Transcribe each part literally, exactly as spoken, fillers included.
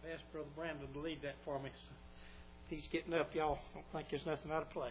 I've asked Brother Brandon to lead that for me. So he's getting up. Y'all don't think there's nothing out of place.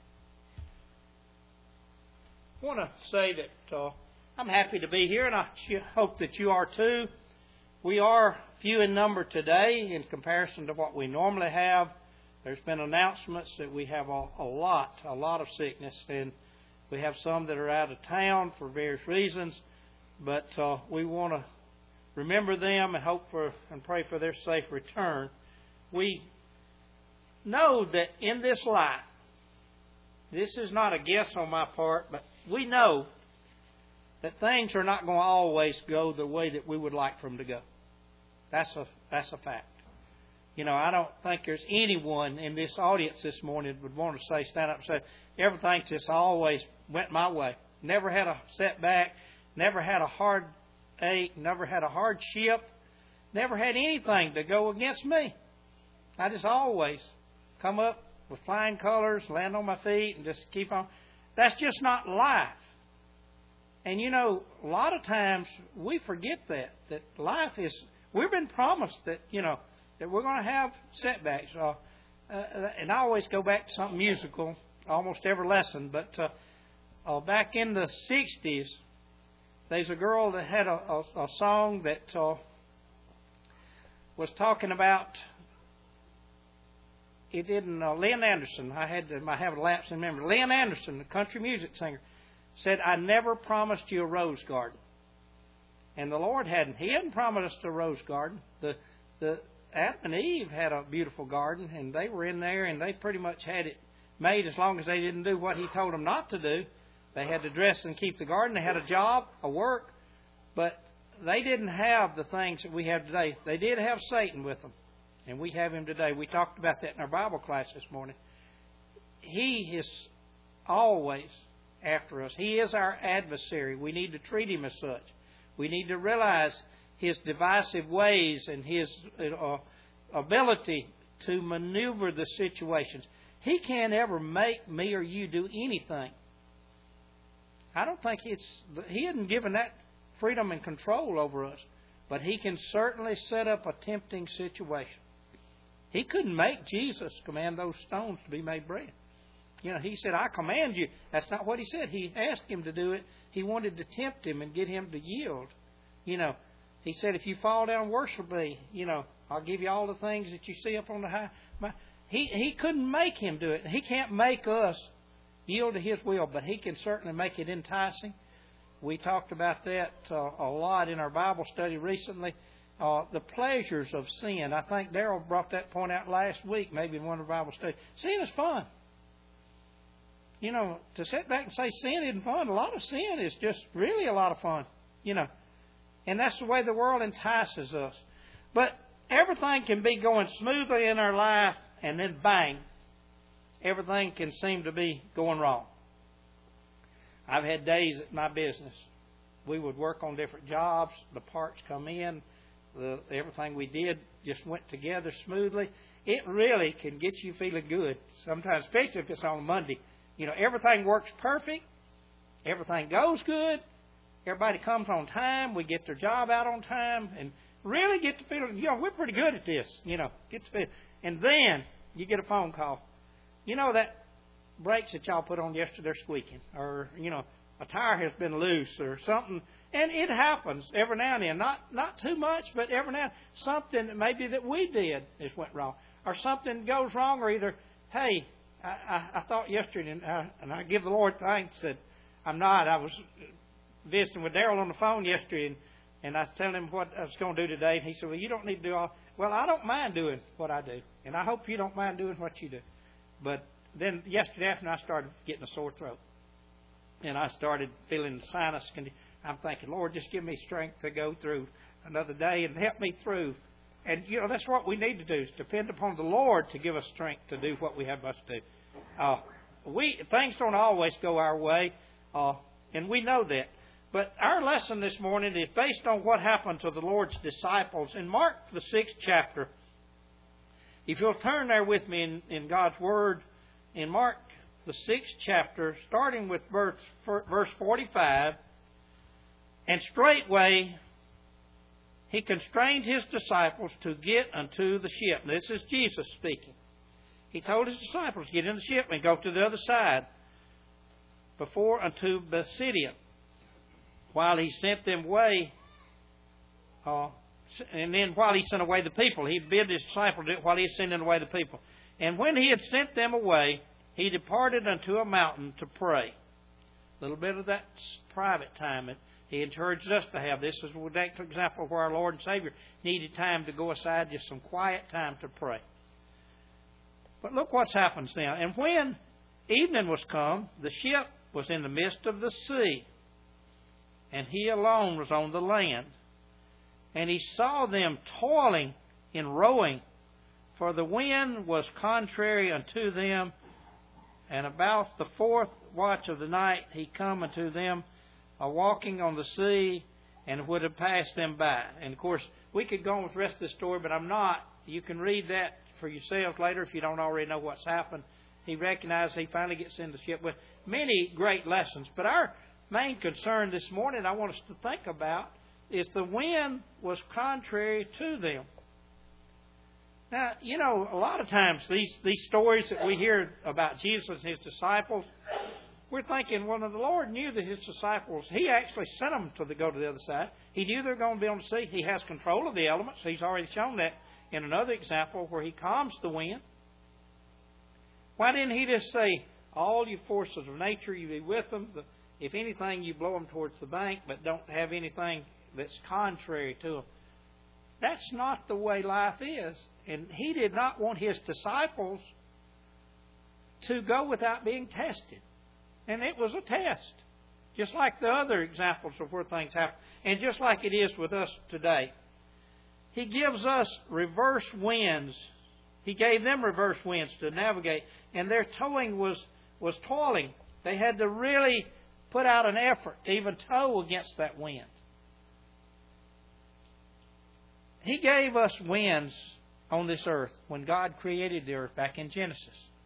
I want to say that uh, I'm happy to be here, and I hope that you are too. We are few in number today in comparison to what we normally have. There's been announcements that we have a, a lot, a lot of sickness, and we have some that are out of town for various reasons. But uh, we want to remember them and hope for and pray for their safe return. We know that in this life, this is not a guess on my part, but we know that things are not going to always go the way that we would like for them to go. That's a that's a fact. You know, I don't think there's anyone in this audience this morning would want to say, stand up and say, everything just always went my way. Never had a setback, never had a hard ache, never had a hardship, never had anything to go against me. I just always come up with flying colors, land on my feet, and just keep on. That's just not life. And you know, a lot of times we forget that, that life is, we've been promised that, you know, that we're going to have setbacks. Uh, uh, and I always go back to something musical, almost every lesson. But uh, uh, back in the sixties, there's a girl that had a, a, a song that uh, was talking about, it didn't, uh, Lynn Anderson, I had to, I have a lapse in memory. Lynn Anderson, the country music singer, said, I never promised you a rose garden. And the Lord hadn't. He hadn't promised us a rose garden. The the Adam and Eve had a beautiful garden, and they were in there, and they pretty much had it made as long as they didn't do what He told them not to do. They had to dress and keep the garden. They had a job, a work, but they didn't have the things that we have today. They did have Satan with them, and we have him today. We talked about that in our Bible class this morning. He is always after us. He is our adversary. We need to treat him as such. We need to realize his divisive ways and his uh, ability to maneuver the situations. He can't ever make me or you do anything. I don't think it's, he isn't given that freedom and control over us, but he can certainly set up a tempting situation. He couldn't make Jesus command those stones to be made bread. You know, He said, I command you. That's not what He said. He asked him to do it. He wanted to tempt him and get him to yield. You know, He said, if you fall down, worship me. You know, I'll give you all the things that you see up on the high. He, he couldn't make him do it. He can't make us yield to His will, but He can certainly make it enticing. We talked about that uh, a lot in our Bible study recently. Uh, the pleasures of sin. I think Darrell brought that point out last week, maybe in one of the Bible studies. Sin is fun. You know, to sit back and say sin isn't fun, a lot of sin is just really a lot of fun. You know, and that's the way the world entices us. But everything can be going smoothly in our life, and then bang, everything can seem to be going wrong. I've had days at my business. We would work on different jobs. The parts come in. The, everything we did just went together smoothly. It really can get you feeling good. Sometimes, especially if it's on Monday. You know, everything works perfect. Everything goes good. Everybody comes on time. We get their job out on time. And really get the feeling, you know, we're pretty good at this. You know, get the feeling. And then you get a phone call. You know, that brakes that y'all put on yesterday, they're squeaking. Or, you know, a tire has been loose or something. And it happens every now and then. Not not too much, but every now and then. Something that maybe that we did is went wrong. Or something goes wrong, or either, hey, I, I, I thought yesterday, and I, and I give the Lord thanks that I'm not. I was visiting with Darrell on the phone yesterday, and, and I was telling him what I was going to do today. And he said, well, you don't need to do all. Well, I don't mind doing what I do. And I hope you don't mind doing what you do. But then yesterday afternoon, I started getting a sore throat. And I started feeling the sinus condition. I'm thinking, Lord, just give me strength to go through another day and help me through. And, you know, that's what we need to do, is depend upon the Lord to give us strength to do what we have must do. Uh, we Things don't always go our way, uh, and we know that. But our lesson this morning is based on what happened to the Lord's disciples in Mark, the sixth chapter. If you'll turn there with me in, in God's Word, in Mark, the sixth chapter, starting with verse, verse forty-five, and straightway He constrained His disciples to get unto the ship. This is Jesus speaking. He told His disciples, get in the ship and go to the other side before unto Pisidia, while He sent them away. Uh, and then while He sent away the people, He bid His disciples do it while He was sending away the people. And when He had sent them away, He departed unto a mountain to pray. A little bit of that private time that He encouraged us to have. This is an example where our Lord and Savior needed time to go aside, just some quiet time to pray. But look what happens now. And when evening was come, the ship was in the midst of the sea, and He alone was on the land. And He saw them toiling in rowing, for the wind was contrary unto them. And about the fourth watch of the night He come unto them, a walking on the sea, and would have passed them by. And of course, we could go on with the rest of the story, but I'm not. You can read that for yourselves later if you don't already know what's happened. He recognizes He finally gets in the ship with many great lessons. But our main concern this morning I want us to think about is the wind was contrary to them. Now, you know, a lot of times these, these stories that we hear about Jesus and His disciples, we're thinking, well, the Lord knew that His disciples, He actually sent them to the, go to the other side. He knew they were going to be on the sea. He has control of the elements. He's already shown that in another example where He calms the wind. Why didn't He just say, all you forces of nature, you be with them. If anything, you blow them towards the bank, but don't have anything that's contrary to them. That's not the way life is. And He did not want His disciples to go without being tested. And it was a test. Just like the other examples of where things happen. And just like it is with us today. He gives us reverse winds. He gave them reverse winds to navigate. And their towing was, was toiling. They had to really put out an effort to even tow against that wind. He gave us winds on this earth when God created the earth back in Genesis.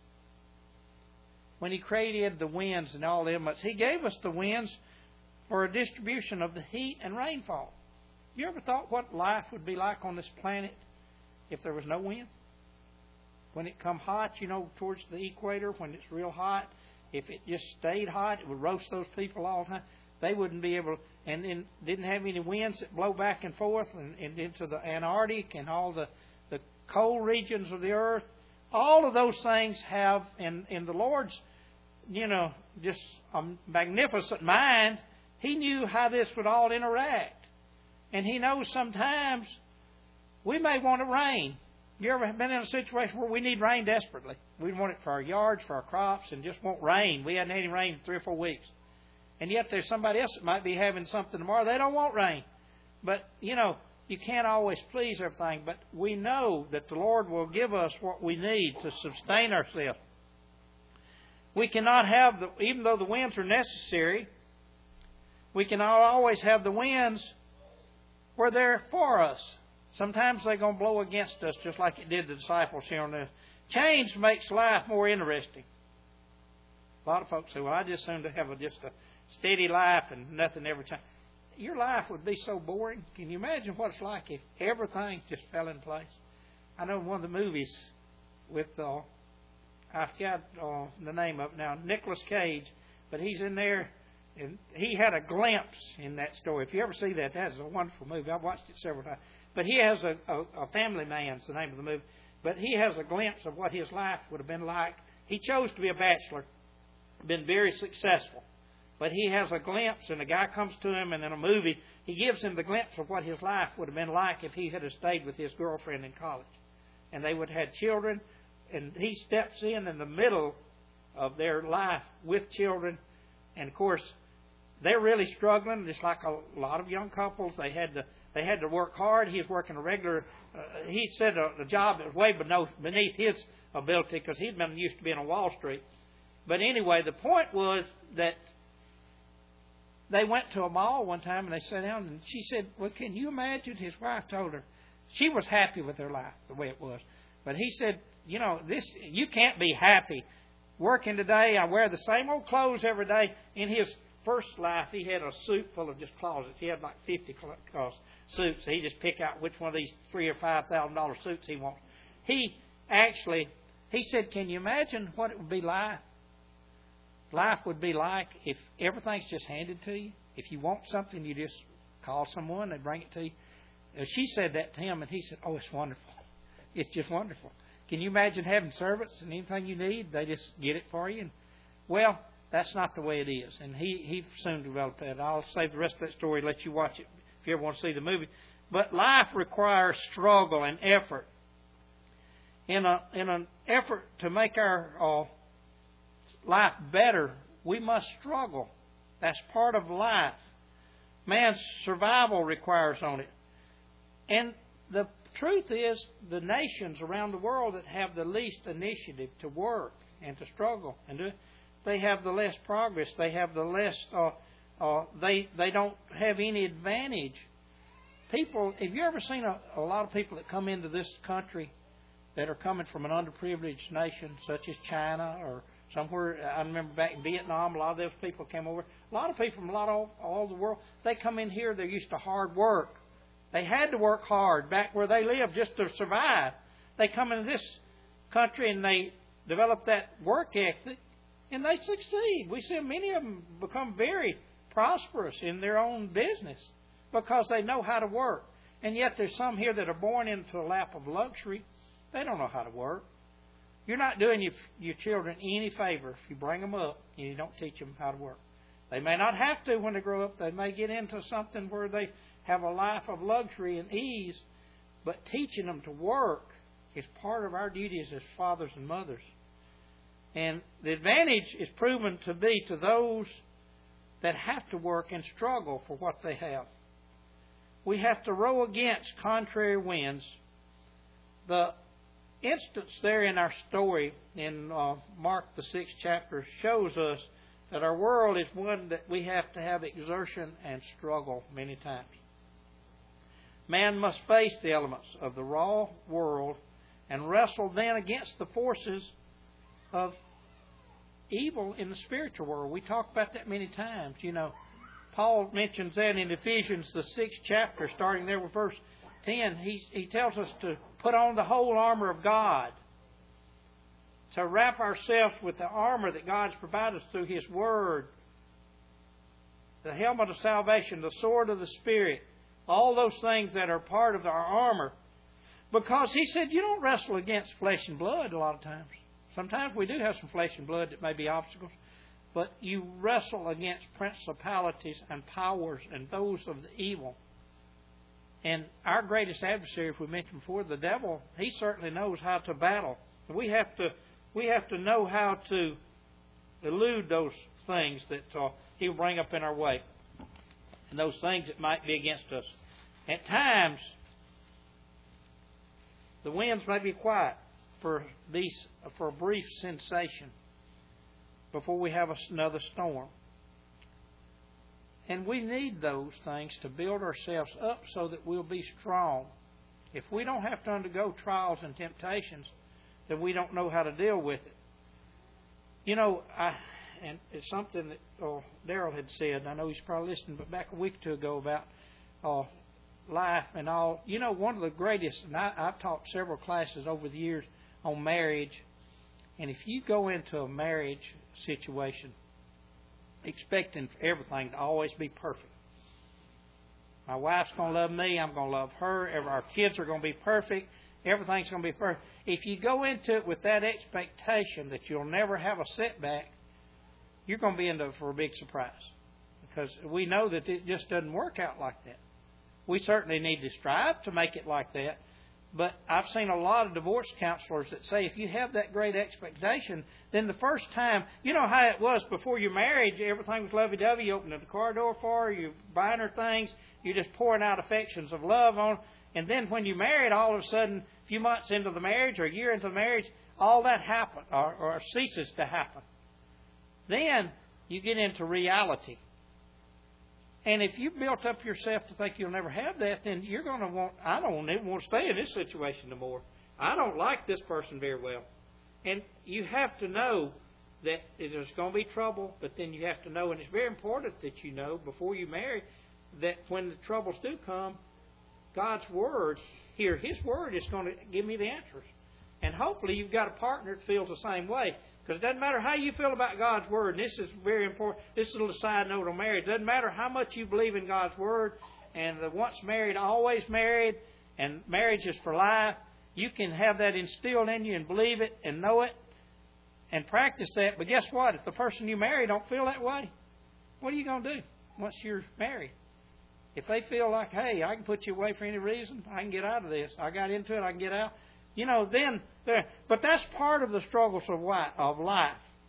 When He created the winds and all the elements, He gave us the winds for a distribution of the heat and rainfall. You ever thought what life would be like on this planet if there was no wind? When it come hot, you know, towards the equator, when it's real hot, if it just stayed hot, it would roast those people all the time. They wouldn't be able to, and then didn't have any winds that blow back and forth and, and into the Antarctic and all the, the cold regions of the earth. All of those things have, in, in the Lord's, you know, just a magnificent mind, He knew how this would all interact. And He knows sometimes we may want it rain. You ever been in a situation where we need rain desperately? We want it for our yards, for our crops, and just want rain. We hadn't had any rain in three or four weeks. And yet there's somebody else that might be having something tomorrow. They don't want rain. But, you know, you can't always please everything. But we know that the Lord will give us what we need to sustain ourselves. We cannot have, the, even though the winds are necessary, we cannot always have the winds where they're for us. Sometimes they're going to blow against us just like it did the disciples here on earth. Change makes life more interesting. A lot of folks say, well, I just seem to have a, just a steady life and nothing ever changes. Your life would be so boring. Can you imagine what it's like if everything just fell in place? I know in one of the movies with, uh, I forgot uh, the name of it now, Nicolas Cage, but he's in there, and he had a glimpse in that story. If you ever see that, that's a wonderful movie. I've watched it several times. But he has a, a, a Family Man's the name of the movie. But he has a glimpse of what his life would have been like. He chose to be a bachelor, been very successful. But he has a glimpse, and a guy comes to him, and in a movie, he gives him the glimpse of what his life would have been like if he had stayed with his girlfriend in college. And they would have had children, and he steps in in the middle of their life with children. And, of course, they're really struggling, just like a lot of young couples. They had to they had to work hard. He was working a regular, uh, he said a, a job that was way beneath his ability because he'd been used to being on Wall Street. But anyway, the point was that they went to a mall one time and they sat down, and she said, well, can you imagine? His wife told her she was happy with their life the way it was. But he said, you know, this you can't be happy. Working today, I wear the same old clothes every day. In his first life, he had a suit full of just closets. He had like fifty uh, suits. He just pick out which one of these three or five thousand dollar suits he wants. He actually, he said, can you imagine what it would be like? Life would be like if everything's just handed to you. If you want something, you just call someone, they bring it to you. Uh, she said that to him, and he said, oh, it's wonderful. It's just wonderful. Can you imagine having servants and anything you need, they just get it for you? And, well, that's not the way it is. And he, he soon developed that. I'll save the rest of that story and let you watch it if you ever want to see the movie. But life requires struggle and effort. In, a, in an effort to make our uh, life better, we must struggle. That's part of life. Man's survival requires on it. And the truth is, the nations around the world that have the least initiative to work and to struggle and do, they have the less progress. They have the less. Uh, uh, they they don't have any advantage. People, have you ever seen a, a lot of people that come into this country that are coming from an underprivileged nation, such as China or somewhere? I remember back in Vietnam, a lot of those people came over. A lot of people from a lot of all over the world, they come in here. They're used to hard work. They had to work hard back where they lived just to survive. They come into this country and they develop that work ethic, and they succeed. We see many of them become very prosperous in their own business because they know how to work. And yet there's some here that are born into a lap of luxury. They don't know how to work. You're not doing your, your children any favor if you bring them up and you don't teach them how to work. They may not have to when they grow up. They may get into something where they have a life of luxury and ease, but teaching them to work is part of our duties as fathers and mothers. And the advantage is proven to be to those that have to work and struggle for what they have. We have to row against contrary winds. The instance there in our story in uh, Mark the sixth chapter shows us that our world is one that we have to have exertion and struggle many times. Man must face the elements of the raw world and wrestle then against the forces of evil in the spiritual world. We talk about that many times. You know, Paul mentions that in Ephesians, the sixth chapter, starting there with verse ten. He, he tells us to put on the whole armor of God, to wrap ourselves with the armor that God's provided us through His Word, the helmet of salvation, the sword of the Spirit, all those things that are part of our armor. Because He said you don't wrestle against flesh and blood a lot of times. Sometimes we do have some flesh and blood that may be obstacles. But you wrestle against principalities and powers and those of the evil. And our greatest adversary, if we mentioned before, the devil, he certainly knows how to battle. We have to we have to know how to elude those things that uh, he'll bring up in our way. And those things that might be against us. At times, the winds may be quiet for these for a brief sensation before we have another storm. And we need those things to build ourselves up so that we'll be strong. If we don't have to undergo trials and temptations, then we don't know how to deal with it. You know, I, and it's something that oh, Daryl had said. I know he's probably listening, but back a week or two ago about uh, life and all. You know, one of the greatest, and I, I've taught several classes over the years on marriage. And if you go into a marriage situation expecting everything to always be perfect, my wife's going to love me, I'm going to love her, our kids are going to be perfect, everything's going to be perfect. If you go into it with that expectation that you'll never have a setback, you're going to be in for a big surprise. Because we know that it just doesn't work out like that. We certainly need to strive to make it like that. But I've seen a lot of divorce counselors that say if you have that great expectation, then the first time, you know how it was before your marriage, everything was lovey-dovey. You opened the car door for her, you're buying her things, you're just pouring out affections of love on her. And then when you married, all of a sudden, a few months into the marriage or a year into the marriage, all that happened or, or ceases to happen. Then you get into reality. And if you built up yourself to think you'll never have that, then you're going to want, I don't even want to stay in this situation no more. I don't like this person very well. And you have to know that there's going to be trouble, but then you have to know, and it's very important that you know before you marry, that when the troubles do come, God's Word, here, His Word is going to give me the answers. And hopefully you've got a partner that feels the same way. Because it doesn't matter how you feel about God's Word, and this is very important, this is a little side note on marriage. It doesn't matter how much you believe in God's Word, and the once married, always married, and marriage is for life. You can have that instilled in you and believe it and know it and practice that. But guess what? If the person you marry don't feel that way, what are you going to do once you're married? If they feel like, hey, I can put you away for any reason, I can get out of this. I got into it, I can get out. You know, then, but that's part of the struggles of life.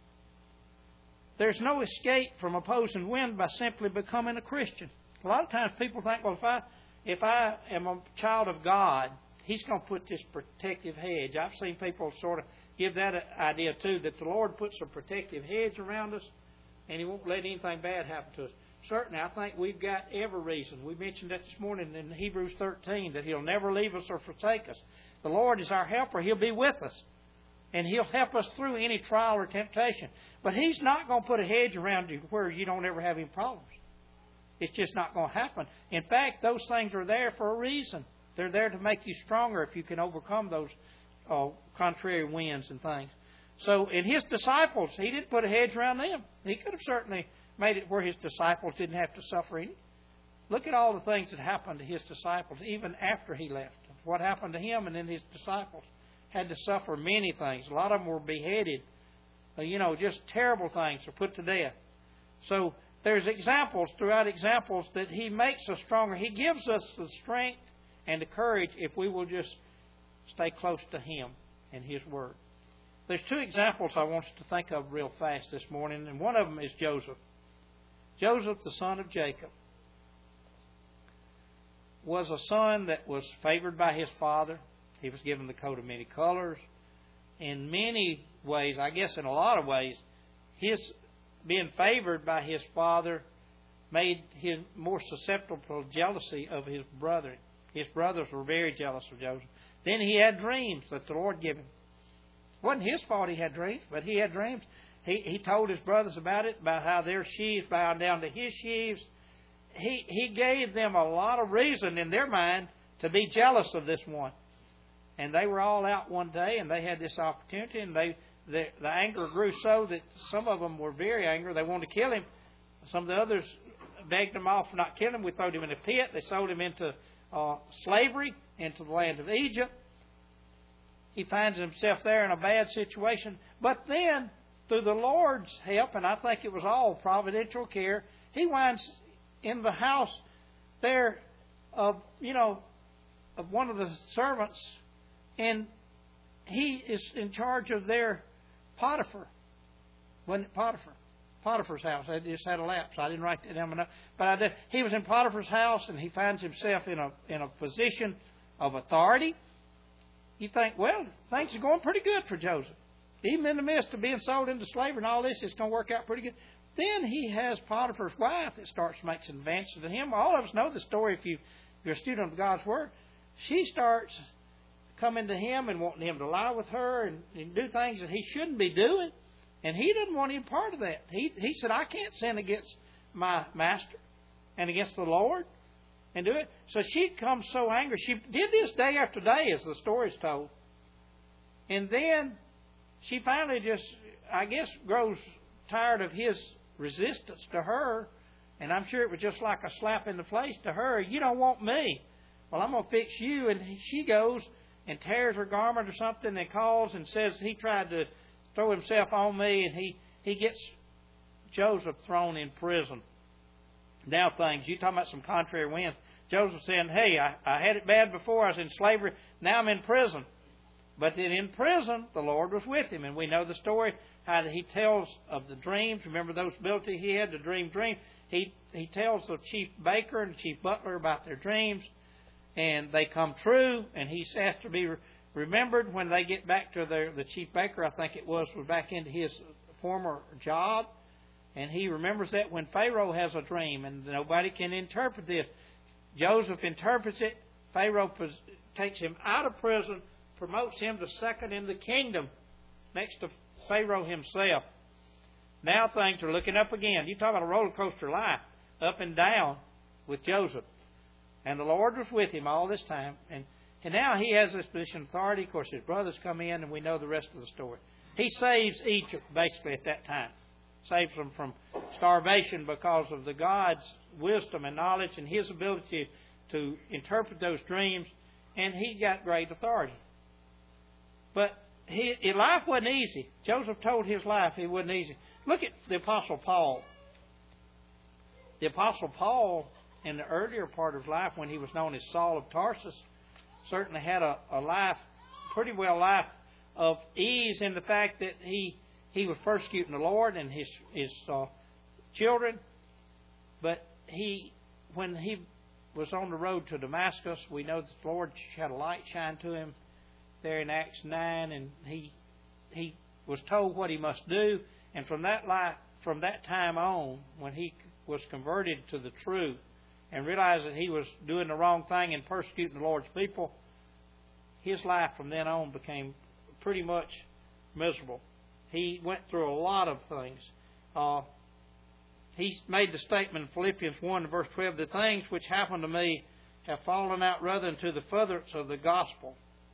There's no escape from opposing wind by simply becoming a Christian. A lot of times people think, well, if I if I am a child of God, He's going to put this protective hedge. I've seen people sort of give that idea too, that the Lord puts a protective hedge around us and He won't let anything bad happen to us. Certainly, I think we've got every reason. We mentioned that this morning in Hebrews thirteen, that He'll never leave us or forsake us. The Lord is our helper. He'll be with us. And He'll help us through any trial or temptation. But He's not going to put a hedge around you where you don't ever have any problems. It's just not going to happen. In fact, those things are there for a reason. They're there to make you stronger if you can overcome those uh, contrary winds and things. So in His disciples, He didn't put a hedge around them. He could have certainly made it where His disciples didn't have to suffer any. Look at all the things that happened to His disciples even after He left. What happened to Him and then His disciples had to suffer many things. A lot of them were beheaded. You know, just terrible things, or put to death. So there's examples throughout examples that He makes us stronger. He gives us the strength and the courage if we will just stay close to Him and His Word. There's two examples I want us to think of real fast this morning, and one of them is Joseph. Joseph, the son of Jacob, was a son that was favored by his father. He was given the coat of many colors. In many ways, I guess in a lot of ways, his being favored by his father made him more susceptible to jealousy of his brethren. His brothers were very jealous of Joseph. Then he had dreams that the Lord gave him. It wasn't his fault he had dreams, but he had dreams. He, he told his brothers about it, about how their sheaves bowed down to his sheaves. He, he gave them a lot of reason in their mind to be jealous of this one. And they were all out one day, and they had this opportunity, and they the, the anger grew so that some of them were very angry. They wanted to kill him. Some of the others begged him off for not killing him. We threw him in a pit. They sold him into uh, slavery, into the land of Egypt. He finds himself there in a bad situation. But then, through the Lord's help, and I think it was all providential care, he winds in the house there of, you know, of one of the servants, and he is in charge of their Potiphar. Wasn't it Potiphar? Potiphar's house. I just had a lapse. I didn't write that down enough. But I did. He was in Potiphar's house, and he finds himself in a in a position of authority. You think, well, things are going pretty good for Joseph. Even in the midst of being sold into slavery and all this, it's going to work out pretty good. Then he has Potiphar's wife that starts making advances to him. All of us know the story if, you, if you're a student of God's Word. She starts coming to him and wanting him to lie with her and, and do things that he shouldn't be doing. And he doesn't want any part of that. He, he said, I can't sin against my master and against the Lord and do it. So she comes so angry. She did this day after day, as the story is told. And then she finally just, I guess, grows tired of his resistance to her. And I'm sure it was just like a slap in the face to her. You don't want me. Well, I'm going to fix you. And she goes and tears her garment or something and calls and says he tried to throw himself on me. And he, he gets Joseph thrown in prison. Now things, you talking about some contrary winds. Joseph saying, hey, I, I had it bad before. I was in slavery. Now I'm in prison. But then in prison, the Lord was with him. And we know the story, how he tells of the dreams. Remember those ability he had to dream dreams. He, he tells the chief baker and the chief butler about their dreams. And they come true. And he's asked to be remembered when they get back to their, the chief baker, I think it was, was back into his former job. And he remembers that when Pharaoh has a dream and nobody can interpret this. Joseph interprets it. Pharaoh takes him out of prison, promotes him to second in the kingdom next to Pharaoh himself. Now things are looking up again. You talk about a roller coaster life, up and down with Joseph. And the Lord was with him all this time. And, and now he has this position of authority. Of course, his brothers come in, and we know the rest of the story. He saves Egypt, basically, at that time. Saves them from starvation because of the God's wisdom and knowledge and His ability to interpret those dreams. And he got great authority. But he, his life wasn't easy. Joseph told his life it wasn't easy. Look at the Apostle Paul. The Apostle Paul, in the earlier part of his life, when he was known as Saul of Tarsus, certainly had a, a life, pretty well life of ease in the fact that he he was persecuting the Lord and his his uh, children. But he, when he was on the road to Damascus, we know that the Lord had a light shine to him there in Acts nine, and he he was told what he must do. And from that light, from that time on, when he was converted to the truth and realized that he was doing the wrong thing and persecuting the Lord's people, his life from then on became pretty much miserable. He went through a lot of things. Uh, he made the statement in Philippians one, verse twelve, the things which happened to me have fallen out rather into the furtherance of the gospel.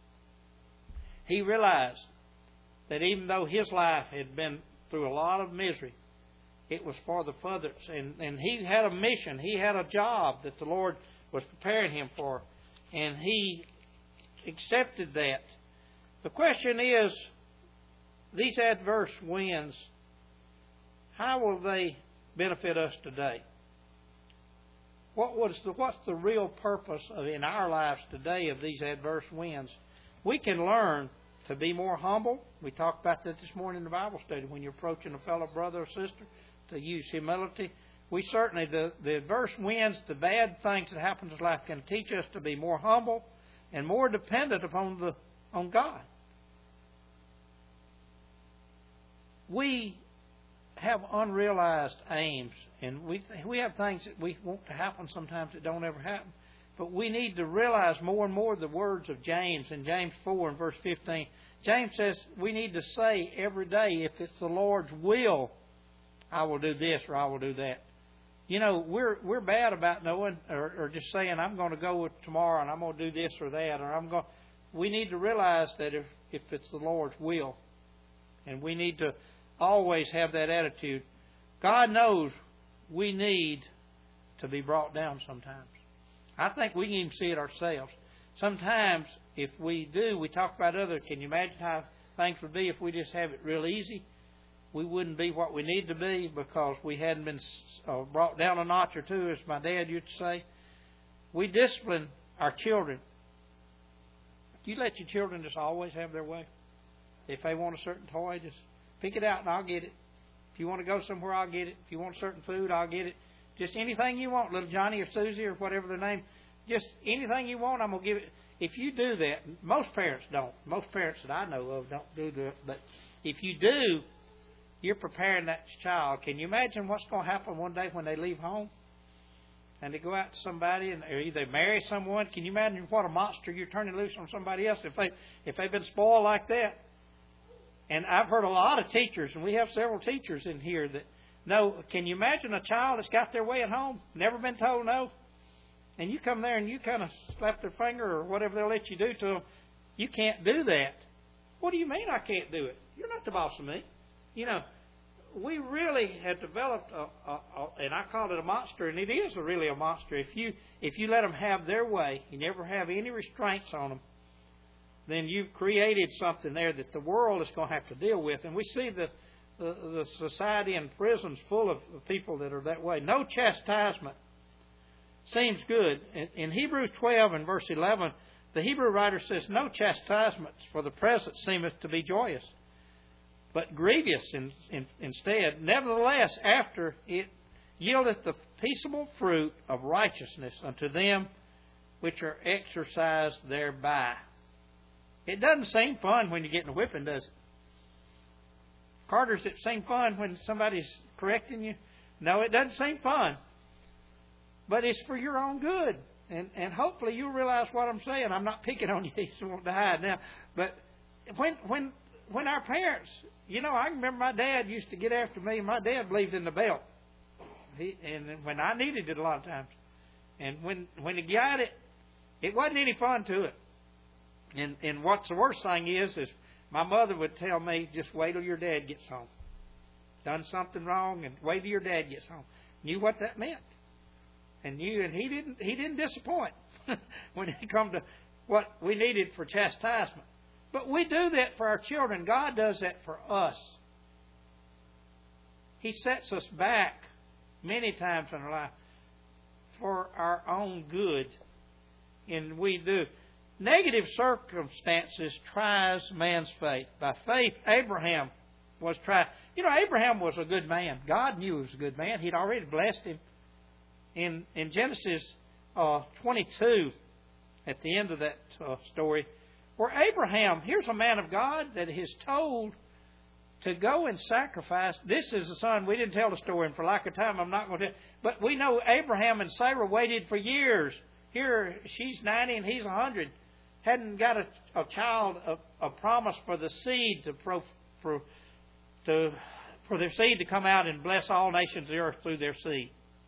He realized that even though his life had been through a lot of misery, it was for the furtherance. And, and he had a mission. He had a job that the Lord was preparing him for. And he accepted that. The question is, these adverse winds, how will they benefit us today? What was the, what's the real purpose of in our lives today of these adverse winds? We can learn to be more humble. We talked about that this morning in the Bible study. When you're approaching a fellow brother or sister, to use humility. We certainly, the, the adverse winds, the bad things that happen in life can teach us to be more humble and more dependent upon the on God. We have unrealized aims, and we we have things that we want to happen sometimes that don't ever happen. But we need to realize more and more the words of James in James four and verse fifteen. James says we need to say every day, if it's the Lord's will, I will do this or I will do that. You know, we're we're bad about knowing or, or just saying I'm going to go with tomorrow and I'm going to do this or that or I'm going. We need to realize that if if it's the Lord's will, and we need to always have that attitude. God knows we need to be brought down sometimes. I think we can even see it ourselves. Sometimes, if we do, we talk about others. Can you imagine how things would be if we just have it real easy? We wouldn't be what we need to be because we hadn't been uh, brought down a notch or two, as my dad used to say. We discipline our children. Do you let your children just always have their way? If they want a certain toy, just pick it out and I'll get it. If you want to go somewhere, I'll get it. If you want certain food, I'll get it. Just anything you want, little Johnny or Susie or whatever their name, just anything you want, I'm going to give it. If you do that, most parents don't. Most parents that I know of don't do that. But if you do, you're preparing that child. Can you imagine what's going to happen one day when they leave home? And they go out to somebody and or either marry someone. Can you imagine what a monster you're turning loose on somebody else if they if they've been spoiled like that? And I've heard a lot of teachers, and we have several teachers in here that know. Can you imagine a child that's got their way at home, never been told no, and you come there and you kind of slap their finger or whatever they'll let you do to them? You can't do that. What do you mean I can't do it? You're not the boss of me. You know, we really have developed a, a, a and I call it a monster, and it is a really a monster. If you if you let them have their way, you never have any restraints on them, then you've created something there that the world is going to have to deal with. And we see the the, the society and prisons full of people that are that way. No chastisement seems good. In, in Hebrews twelve and verse eleven, the Hebrew writer says, no chastisements for the present seemeth to be joyous, but grievous in, in, instead. Nevertheless, after it yieldeth the peaceable fruit of righteousness unto them which are exercised thereby. It doesn't seem fun when you're getting a whipping, does it? Carter, does it seem fun when somebody's correcting you? No, it doesn't seem fun. But it's for your own good. And and hopefully you'll realize what I'm saying. I'm not picking on you. You won't die now. But when when when our parents, you know, I remember my dad used to get after me. My dad believed in the belt. He, and when I needed it a lot of times. And when when he got it, it wasn't any fun to it. And and what's the worst thing is, is my mother would tell me, just wait till your dad gets home. Done something wrong, and wait till your dad gets home. Knew what that meant. And knew, and he didn't he didn't disappoint when it come to what we needed for chastisement. But we do that for our children. God does that for us. He sets us back many times in our life for our own good. And we do. Negative circumstances tries man's faith. By faith, Abraham was tried. You know, Abraham was a good man. God knew he was a good man. He'd already blessed him. In in Genesis uh, twenty-two, at the end of that uh, story, where Abraham, here's a man of God that is told to go and sacrifice. This is the son. We didn't tell the story, and for lack of time, I'm not going to tell. But we know Abraham and Sarah waited for years. Here, she's ninety and he's one hundred. Hadn't got a, a child, a, a promise for the seed to pro, for to for their seed to come out and bless all nations of the earth through their seed.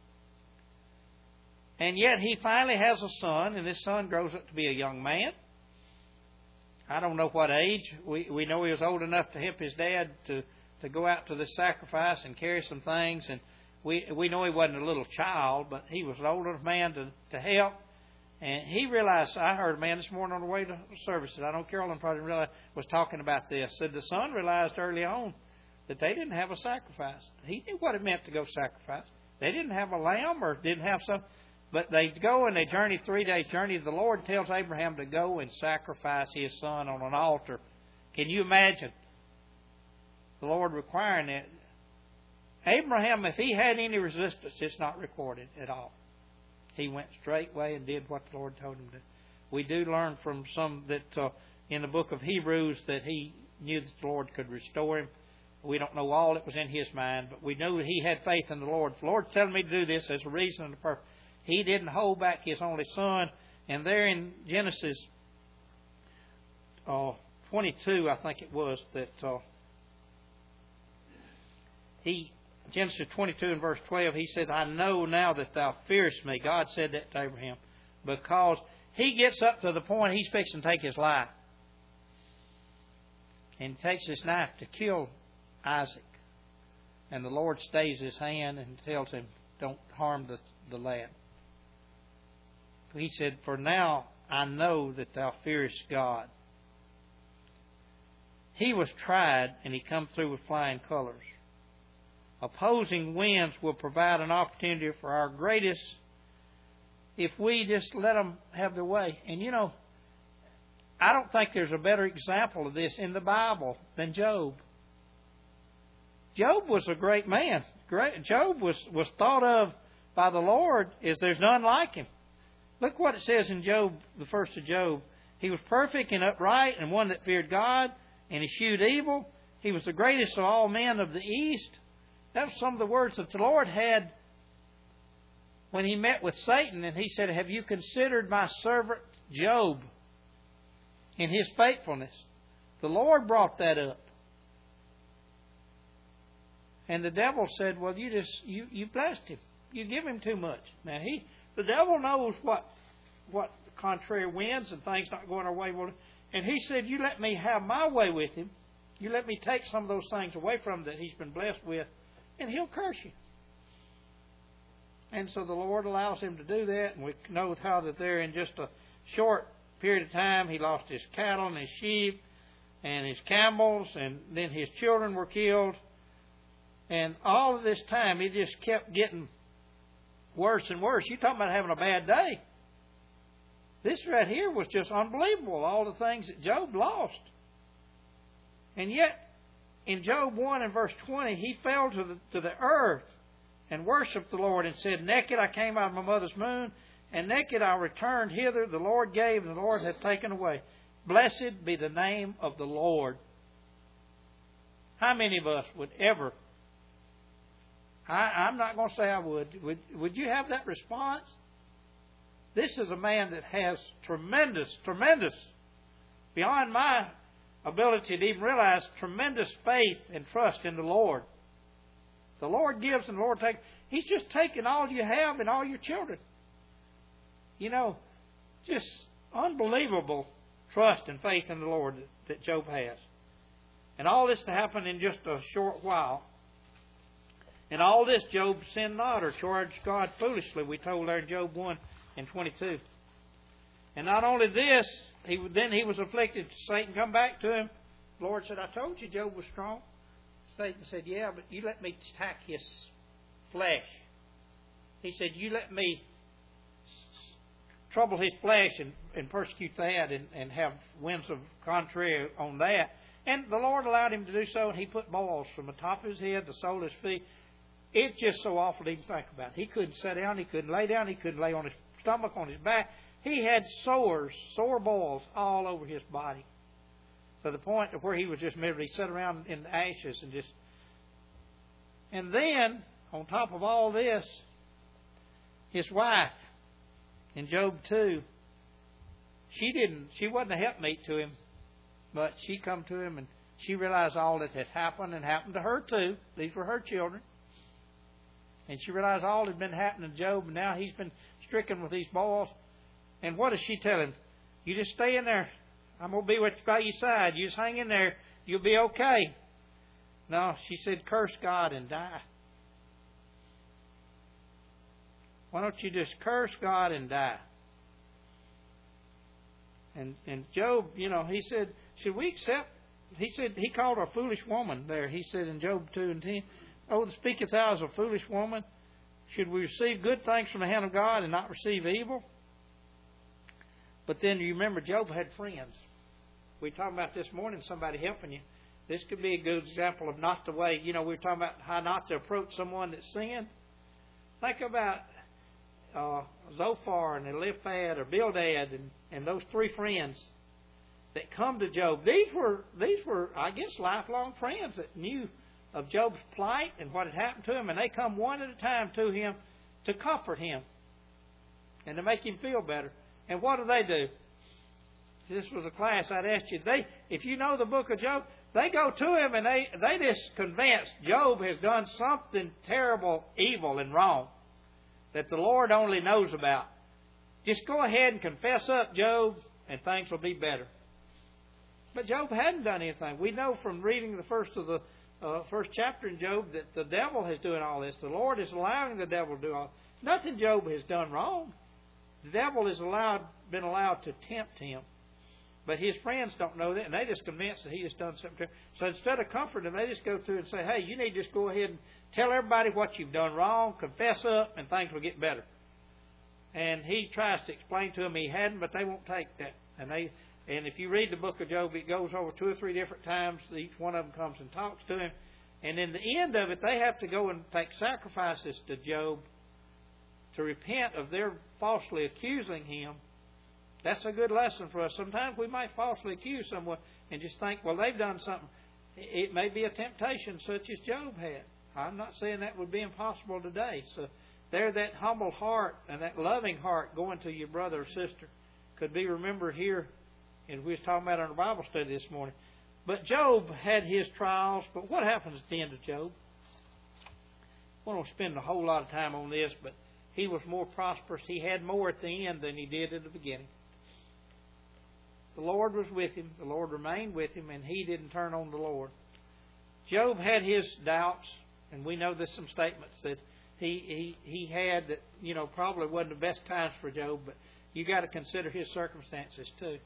And yet he finally has a son, and this son grows up to be a young man. I don't know what age. We we know he was old enough to help his dad to, to go out to the sacrifice and carry some things. And we we know he wasn't a little child, but he was an old enough man to, to help. And he realized, I heard a man this morning on the way to services, I know Carolyn probably realized, was talking about this, said the son realized early on that they didn't have a sacrifice. He knew what it meant to go sacrifice. They didn't have a lamb or didn't have some, but they go and they journey three days journey. The Lord tells Abraham to go and sacrifice his son on an altar. Can you imagine the Lord requiring that? Abraham, if he had any resistance, it's not recorded at all. He went straightway and did what the Lord told him to do. We do learn from some that uh, in the book of Hebrews that he knew that the Lord could restore him. We don't know all that was in his mind, but we know that he had faith in the Lord. If the Lord's telling me to do this, there's a reason and a purpose. He didn't hold back his only son. And there in Genesis uh, twenty-two, I think it was, that uh, he... Genesis twenty-two and verse twelve, he said, I know now that thou fearest me. God said that to Abraham. Because he gets up to the point he's fixing to take his life. And he takes his knife to kill Isaac. And the Lord stays his hand and tells him, don't harm the, the lad. He said, for now I know that thou fearest God. He was tried and he come through with flying colors. Opposing winds will provide an opportunity for our greatest if we just let them have their way. And you know, I don't think there's a better example of this in the Bible than Job. Job was a great man. Great. Job was, was thought of by the Lord as there's none like him. Look what it says in Job, the first of Job. He was perfect and upright and one that feared God and eschewed evil. He was the greatest of all men of the East. That was some of the words that the Lord had when he met with Satan. And he said, have you considered my servant Job in his faithfulness? The Lord brought that up. And the devil said, well, you just, you, you blessed him. You give him too much. Now, he, the devil knows what, what contrary winds and things not going our way will. And he said, you let me have my way with him. You let me take some of those things away from him that he's been blessed with. And he'll curse you. And so the Lord allows him to do that. And we know how that there in just a short period of time, he lost his cattle and his sheep and his camels. And then his children were killed. And all of this time, he just kept getting worse and worse. You're talking about having a bad day. This right here was just unbelievable. All the things that Job lost. And yet, in Job one and verse twenty, he fell to the, to the earth and worshipped the Lord and said, naked I came out of my mother's womb, and naked I returned hither. The Lord gave, and the Lord hath taken away. Blessed be the name of the Lord. How many of us would ever, I, I'm not going to say I would, would, would you have that response? This is a man that has tremendous, tremendous, beyond my ability to even realize tremendous faith and trust in the Lord. The Lord gives and the Lord takes. He's just taking all you have and all your children. You know, just unbelievable trust and faith in the Lord that, that Job has. And all this to happen in just a short while. And all this, Job sinned not or charged God foolishly, we told there in Job one and twenty-two. And not only this, he then he was afflicted. Satan come back to him. The Lord said, I told you Job was strong. Satan said, yeah, but you let me attack his flesh. He said, you let me trouble his flesh and, and persecute that and, and have winds of contrary on that. And the Lord allowed him to do so, and he put boils from the top of his head, the sole of his feet. It's just so awful to even think about. He couldn't sit down, he couldn't lay down, he couldn't lay on his stomach, on his back. He had sores, sore boils all over his body. To the point of where he was just miserable. He sat around in the ashes and just... And then, on top of all this, his wife, in Job two, she didn't, she wasn't a helpmeet to him, but she come to him and she realized all that had happened and happened to her too. These were her children. And she realized all that had been happening to Job, and now he's been stricken with these boils. And what does she tell him? You just stay in there. I'm going to be with you by your side. You just hang in there. You'll be okay. No, she said, curse God and die. Why don't you just curse God and die? And and Job, you know, he said, should we accept? He said, he called her a foolish woman there. He said in Job two and ten, oh, speaketh thou as a foolish woman? Should we receive good things from the hand of God and not receive evil? But then you remember Job had friends. We were talking about this morning, somebody helping you. This could be a good example of not the way, you know, we were talking about how not to approach someone that's sinned. Think about uh, Zophar and Eliphaz or Bildad and, and those three friends that come to Job. These were, these were, I guess, lifelong friends that knew of Job's plight and what had happened to him. And they come one at a time to him to comfort him and to make him feel better. And what do they do? This was a class I'd asked you. They, if you know the book of Job, they go to him and they, they just convinced Job has done something terrible, evil, and wrong that the Lord only knows about. Just go ahead and confess up, Job, and things will be better. But Job hadn't done anything. We know from reading the first of the uh, first chapter in Job that the devil is doing all this. The Lord is allowing the devil to do all. Nothing Job has done wrong. The devil is allowed, been allowed to tempt him. But his friends don't know that, and they just convinced that he has done something to him. So instead of comforting him, they just go through and say, hey, you need to just go ahead and tell everybody what you've done wrong, confess up, and things will get better. And he tries to explain to them he hadn't, but they won't take that. And they, and if you read the book of Job, it goes over two or three different times. Each one of them comes and talks to him. And in the end of it, they have to go and take sacrifices to Job to repent of their falsely accusing him. That's a good lesson for us. Sometimes we might falsely accuse someone and just think, well, they've done something. It may be a temptation such as Job had. I'm not saying that would be impossible today. So there, that humble heart and that loving heart going to your brother or sister could be remembered here, and we was talking about in our Bible study this morning. But Job had his trials, but what happens at the end of Job? I won't spend a whole lot of time on this, but he was more prosperous. He had more at the end than he did at the beginning. The Lord was with him. The Lord remained with him, and he didn't turn on the Lord. Job had his doubts, and we know there's some statements that he, he, he had that, you know, probably wasn't the best times for Job, but you got to consider his circumstances too.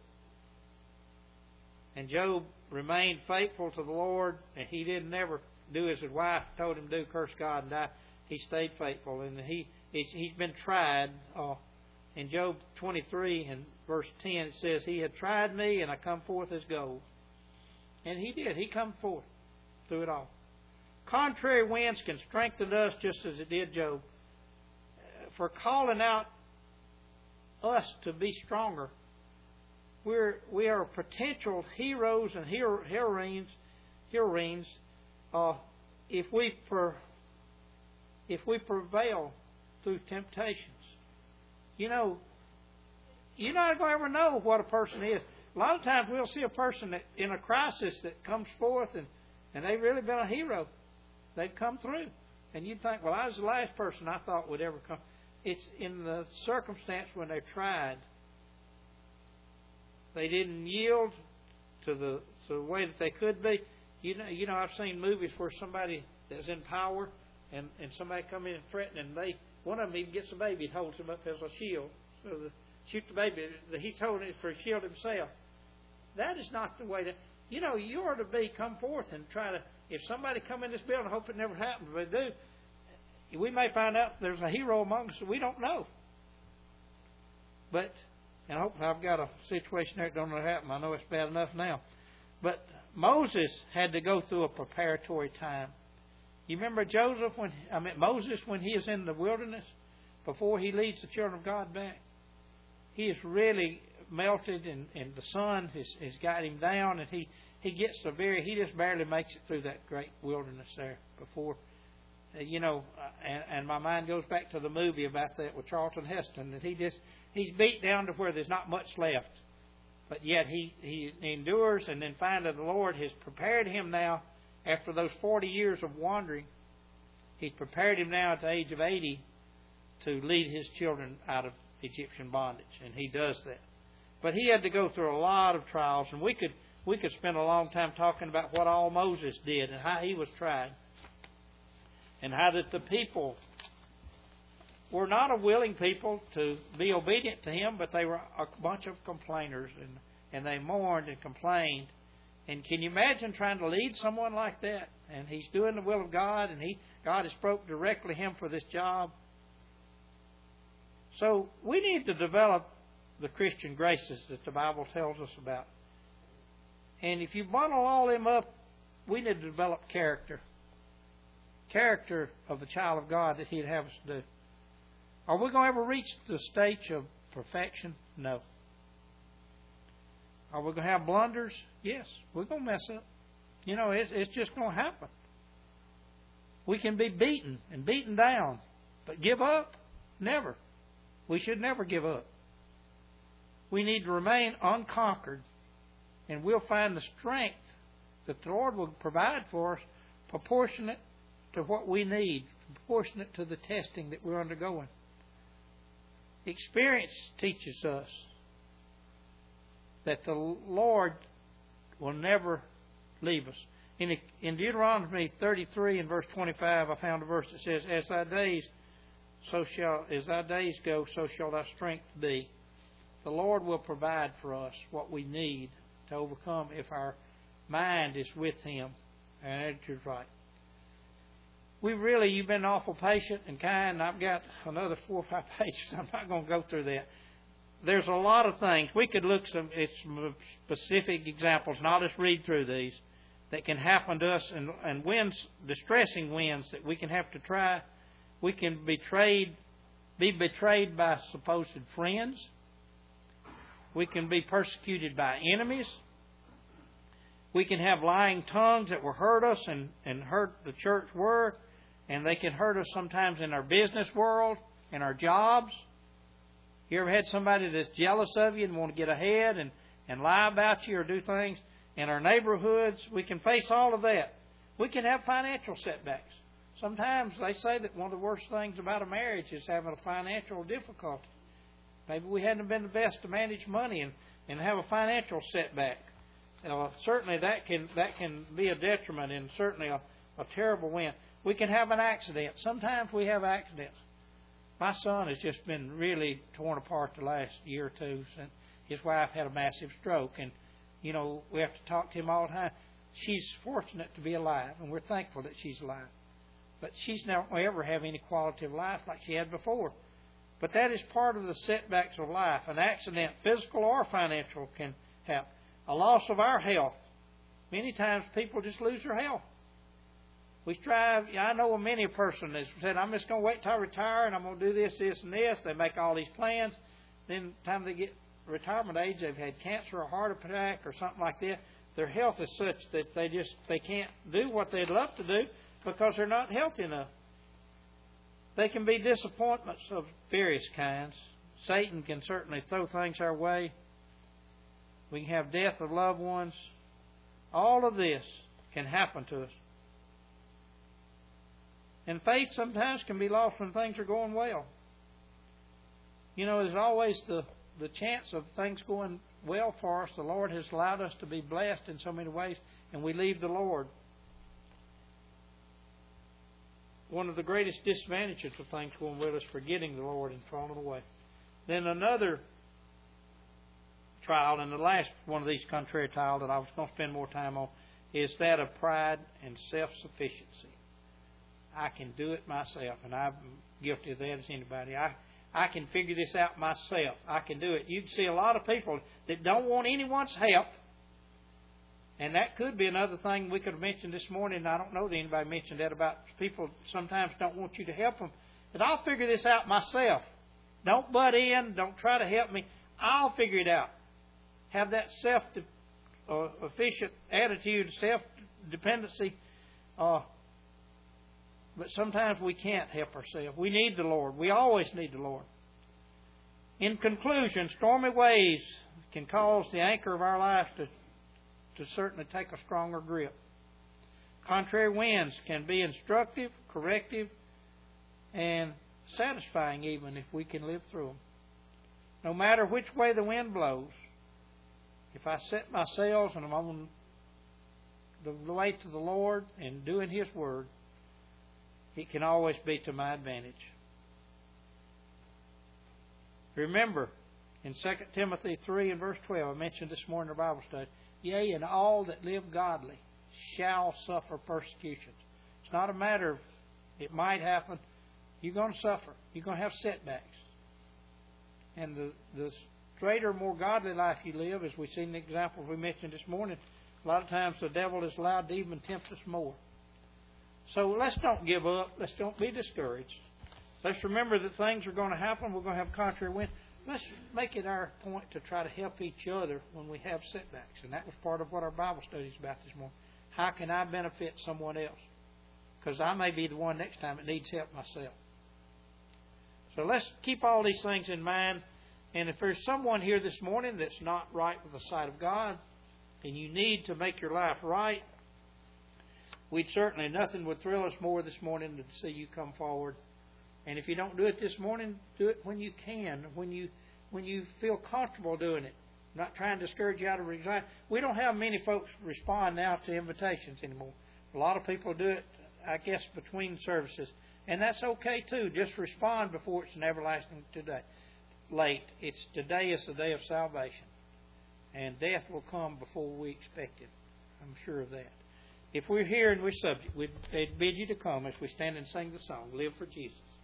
And Job remained faithful to the Lord, and he didn't never do as his wife told him to do, curse God and die. He stayed faithful, and he he's been tried. Uh, in Job twenty-three and verse ten, it says, he had tried me, and I come forth as gold. And he did. He come forth through it all. Contrary winds can strengthen us just as it did Job. For calling out us to be stronger. We're, we are potential heroes and hero, heroines, heroines uh, if we per, if we prevail through temptations. You know, you're not going to ever know what a person is. a lot of times we'll see a person that in a crisis that comes forth and, and they've really been a hero. They've come through. And you'd think, well, I was the last person I thought would ever come. It's in the circumstance when they tried. They didn't yield to the, to the way that they could be. You know, you know, I've seen movies where somebody that's in power and, and somebody come in and threaten, and they one of them even gets a baby and holds him up as a shield. So the, shoot the baby, he's holding it for a shield himself. That is not the way to, you know, you are to be, come forth and try to, if somebody come in this building, I hope it never happens, but they do, we may find out there's a hero among us that we don't know. But, and hopefully I've got a situation there that don't happen. I know it's bad enough now. But Moses had to go through a preparatory time. You remember Joseph when I mean Moses when he is in the wilderness before he leads the children of God back? He is really melted, and, and the sun has, has got him down, and he, he gets the very he just barely makes it through that great wilderness there before uh, you know. And, and my mind goes back to the movie about that with Charlton Heston, that he just he's beat down to where there's not much left, but yet he he endures, and then finally the Lord has prepared him now. After those forty years of wandering, He's prepared him now at the age of eighty to lead his children out of Egyptian bondage, and he does that. But he had to go through a lot of trials, and we could we could spend a long time talking about what all Moses did and how he was tried, and how that the people were not a willing people to be obedient to him, but they were a bunch of complainers, and, and they mourned and complained. And can you imagine trying to lead someone like that? And he's doing the will of God, and he God has spoke directly to him for this job. So we need to develop the Christian graces that the Bible tells us about. And if you bundle all them up, we need to develop character. Character of the child of God that He'd have us do. Are we going to ever reach the stage of perfection? No. Are we going to have blunders? Yes. We're going to mess up. You know, it's, it's just going to happen. We can be beaten and beaten down. But give up? Never. We should never give up. We need to remain unconquered. And we'll find the strength that the Lord will provide for us proportionate to what we need, proportionate to the testing that we're undergoing. Experience teaches us that the Lord will never leave us. In, in Deuteronomy thirty-three and verse twenty-five, I found a verse that says, "As thy days, so shall as thy days go, so shall thy strength be." The Lord will provide for us what we need to overcome if our mind is with Him and attitude right. We really, you've been awful patient and kind. I've got another four or five pages. I'm not going to go through that. There's a lot of things. We could look some, at some specific examples, and I'll just read through these, that can happen to us, and, and winds, distressing winds that we can have to try. We can betrayed, be betrayed by supposed friends. We can be persecuted by enemies. We can have lying tongues that will hurt us and, and hurt the church work. And they can hurt us sometimes in our business world, in our jobs. You ever had somebody that's jealous of you and want to get ahead and, and lie about you or do things? In our neighborhoods, we can face all of that. We can have financial setbacks. Sometimes they say that one of the worst things about a marriage is having a financial difficulty. Maybe we hadn't been the best to manage money and, and have a financial setback. Uh, certainly that can that can be a detriment and certainly a, a terrible win. We can have an accident. Sometimes we have accidents. My son has just been really torn apart the last year or two since his wife had a massive stroke. And, you know, we have to talk to him all the time. She's fortunate to be alive, and we're thankful that she's alive. But she's not going to ever have any quality of life like she had before. But that is part of the setbacks of life. An accident, physical or financial, can happen. A loss of our health. Many times people just lose their health. We strive, I know of many a person that said, I'm just going to wait till I retire and I'm going to do this, this, and this. They make all these plans. Then the time they get retirement age, they've had cancer or heart attack or something like that. Their health is such that they just they can't do what they'd love to do because they're not healthy enough. They can be disappointments of various kinds. Satan can certainly throw things our way. We can have death of loved ones. All of this can happen to us. And faith sometimes can be lost when things are going well. You know, there's always the, the chance of things going well for us. The Lord has allowed us to be blessed in so many ways, and we leave the Lord. One of the greatest disadvantages of things going well is forgetting the Lord and falling away. Then another trial, and the last one of these contrary trials that I was going to spend more time on, is that of pride and self-sufficiency. I can do it myself, and I'm guilty of that as anybody. I, I can figure this out myself. I can do it. You can see a lot of people that don't want anyone's help, and that could be another thing we could have mentioned this morning. I don't know that anybody mentioned that about people sometimes don't want you to help them. But I'll figure this out myself. Don't butt in. Don't try to help me. I'll figure it out. Have that self-efficient attitude, self-dependency. Uh, but sometimes we can't help ourselves. We need the Lord. We always need the Lord. In conclusion, stormy waves can cause the anchor of our life to, to certainly take a stronger grip. Contrary winds can be instructive, corrective, and satisfying even if we can live through them. No matter which way the wind blows, if I set my sails and I'm on the way to the Lord and doing His Word, it can always be to my advantage. Remember, in Second Timothy three and verse twelve, I mentioned this morning in our Bible study, yea, and all that live godly shall suffer persecutions. It's not a matter of it might happen. You're going to suffer. You're going to have setbacks. And the, the straighter, more godly life you live, as we've seen the examples we mentioned this morning, a lot of times the devil is allowed to even tempt us more. So let's don't give up. Let's don't be discouraged. Let's remember that things are going to happen. We're going to have contrary wind. Let's make it our point to try to help each other when we have setbacks. And that was part of what our Bible study is about this morning. How can I benefit someone else? Because I may be the one next time that needs help myself. So let's keep all these things in mind. And if there's someone here this morning that's not right with the sight of God, and you need to make your life right, we'd certainly, nothing would thrill us more this morning than to see you come forward. And if you don't do it this morning, do it when you can, when you when you feel comfortable doing it. I'm not trying to discourage you out of resign. We don't have many folks respond now to invitations anymore. A lot of people do it, I guess, between services. And that's okay too. Just respond before it's an everlasting today. Late. It's today is the day of salvation. And death will come before we expect it. I'm sure of that. If we're here and we're subject, we'd bid you to come as we stand and sing the song, Live for Jesus.